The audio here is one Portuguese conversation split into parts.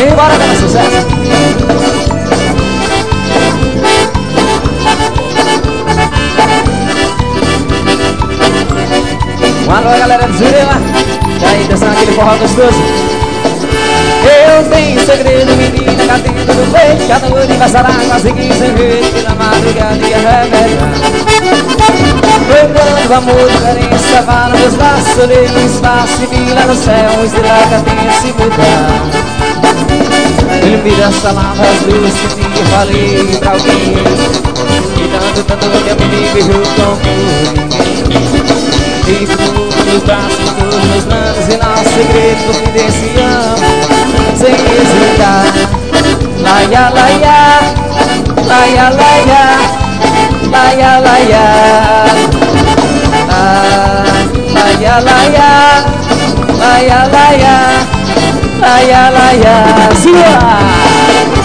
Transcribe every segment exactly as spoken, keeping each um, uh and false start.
E bora dar sucesso. Um alô, galera de Jurema. E aí, dançando aquele forró gostoso. Eu tenho segredo, menina, cá dentro do peito, que a noite passará quase quinze vezes, que na madrugada ia revelar. Foi quando o amor de carência vá nos meus braços, olhei no espaço e vi lá no céu, estrela cadência se mudar. Ele me deu as palavras doces que eu falei pra alguém, e tanto, tanto tempo me beijou como ninguém. E tudo nos braços, todos meus planos e nosso segredo confidenciamos, sem hesitar. Laia, laia, laia, laia, laia, laia, laia, laia, laia, laia, laia, laia, sua!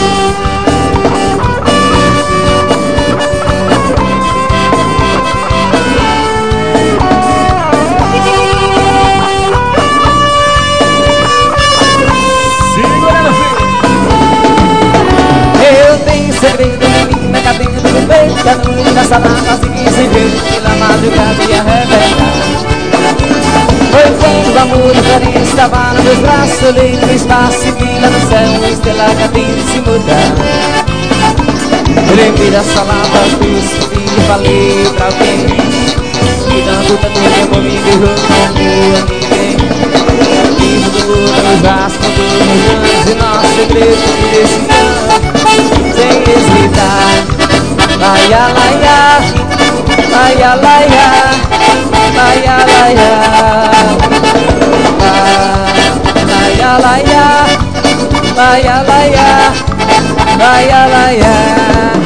Segredo, menina, cá dentro do peito, que a noite da sala quase quinze vezes, pela madrugada ia revelar. Foi quando o amor diferente estava nos meus braços, olhei no espaço e vi lá no céu, estrela cadente se mudar. Eu lembrei das palavras doces que eu falei pra alguém, que tanto, tanto tempo me beijou como ninguém. E mudou nos braços, mudou nos anos, e nosso segredo confidenciamos, sem hesitar. Laia, laia, laia, laia, laia, laia, laia, laia, laia, laia, laia, laia.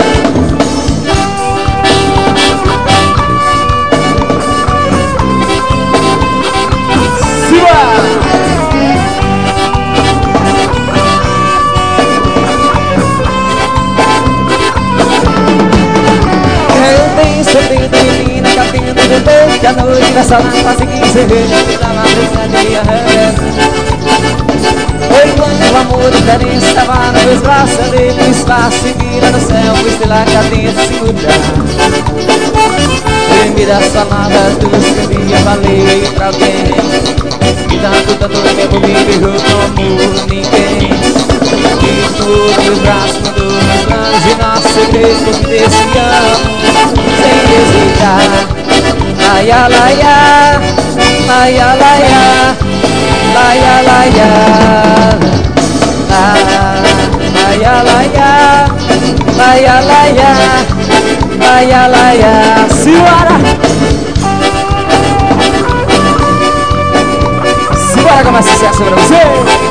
Segredo, menina, cá dentro do peito, que a noite da sala quase quinze vezes, que da madrugada ia revelar. Foi quando o amor diferente estava nos meus braços, ali no espaço e vira no céu, estrela cadente se mudar. Lembrei das palavras doces que eu falei pra alguém, que tanto, tanto tempo me beijou como ninguém. E todos meus braços, mudou meus planos e nosso segredo confidenciamos, sem hesitar. Laia, laia, laia, laia, laia, laia, laia, laia, laia, laia, laia, laia, simbora! Simbora com mais sucesso pra você!